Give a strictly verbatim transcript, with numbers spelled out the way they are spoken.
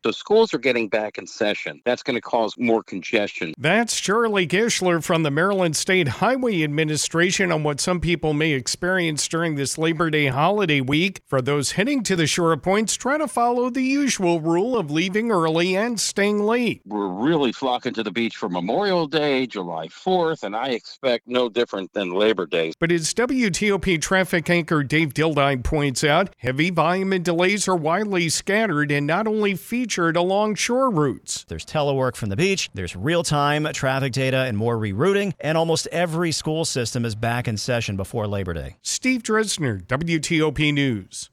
So schools are getting back in session. That's going to cause more congestion. That's Charlie Gischler from the Maryland State Highway Administration on what some people may experience during this Labor Day holiday week. For those heading to the Shore Points, try to follow the usual rule of leaving early and staying late. We're really flocking to the beach for Memorial Day, July fourth, and I expect no different than Labor Day. But as W T O P traffic anchor Dave Dildine points out, heavy volume and delays are widely scattered and not only featured along shore routes. There's telework from the beach, there's real-time traffic data and more rerouting, and almost every school system is back in session before Labor Day. Steve Dresner, W T O P News.